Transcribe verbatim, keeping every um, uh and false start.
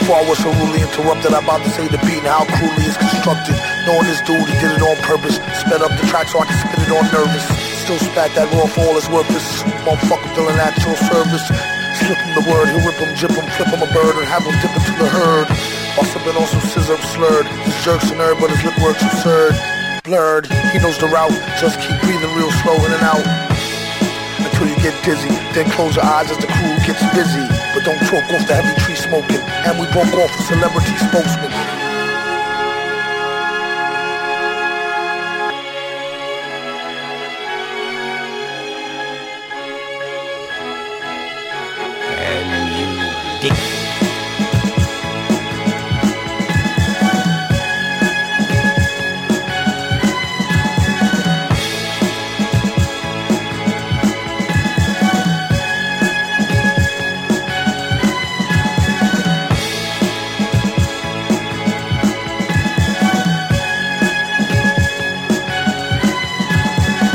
Before I was so rudely interrupted, I'm about to say the beat and how cruelly it's constructed. Knowing this dude, he did it on purpose. Sped up the track so I can spit it on nervous. Still spat that raw for all it's worth. This motherfucker feeling at your service. Slip him the word, he'll rip him, jip him, flip him a bird, and have him dip into the herd. Also been on some scissor slurred. His jerk's a nerd, but his lip work's absurd. Blurred, he knows the route. Just keep breathing real slow in and out until you get dizzy. Then close your eyes as the crew gets busy. But don't choke off the heavy tree smoking. And we broke off a celebrity spokesman.